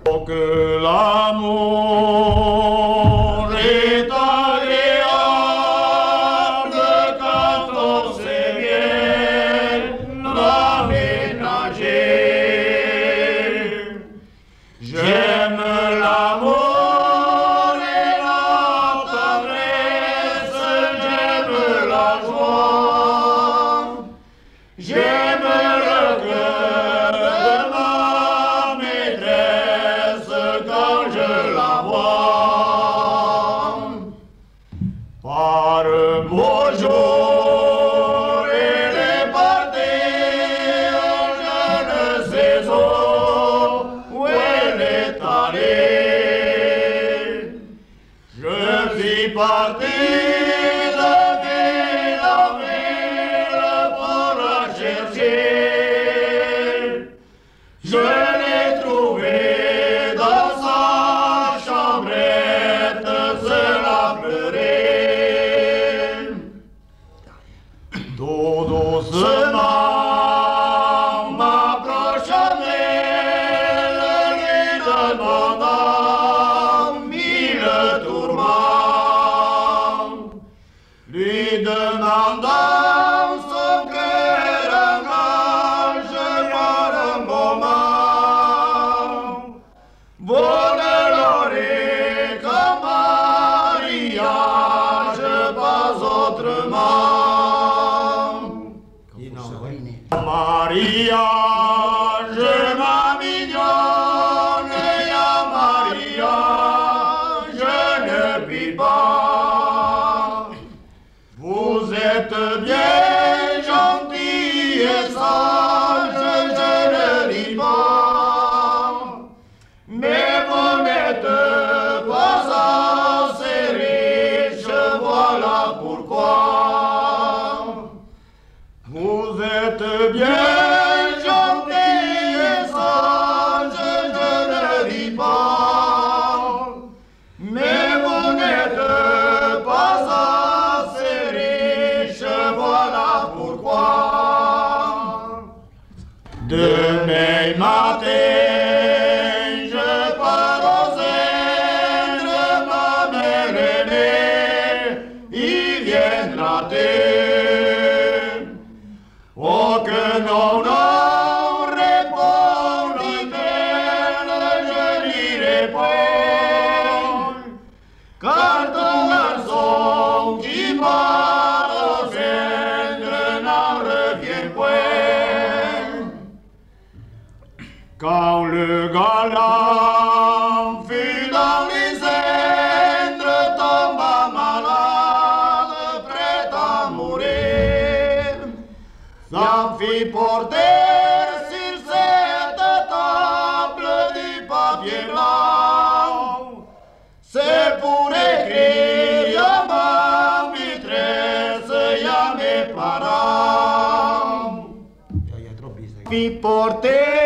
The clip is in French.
Que l'amour est agréable quand on sait bien l'aménager. J'aime l'amour et la tendresse, j'aime la joie, j'aime le cœur de ma maîtresse quand je la vois. Par un beau jour, elle est partie, je ne sais où elle est allée. Je suis parti de ville en ville pour la chercher. Je l'ai trouvée dans sa chambrette, seule à pleurer. Tout doucement m'approche d'elle, lui demandant mille tourments, lui demandant son cœur engage par un moment. Vole l'oreille comme mariage, pas autrement. Mariage, ma mignonne, ya mariage, je ne puis pas. Vous êtes bien gentil et sage, je ne dis pas. Mais vous n'êtes pas assez riche, voilà pourquoi. Vous êtes bien gentil et sage, je ne dis pas. Mais vous n'êtes pas assez riche, voilà pourquoi. Demain matin, je pars aux Indes, ma mère aînée, il viendra-t-elle? Oh que non, non, répondit-elle, je n'irai point, car ton garçon qui part aux Indes n'en revient point. Quand le galant fut dans les Indes, tomba malade, prêt à mourir, s'en fit porter sur cette table du papier blanc. C'est pour écrire à ma maîtresse et à mes parents. Fit porter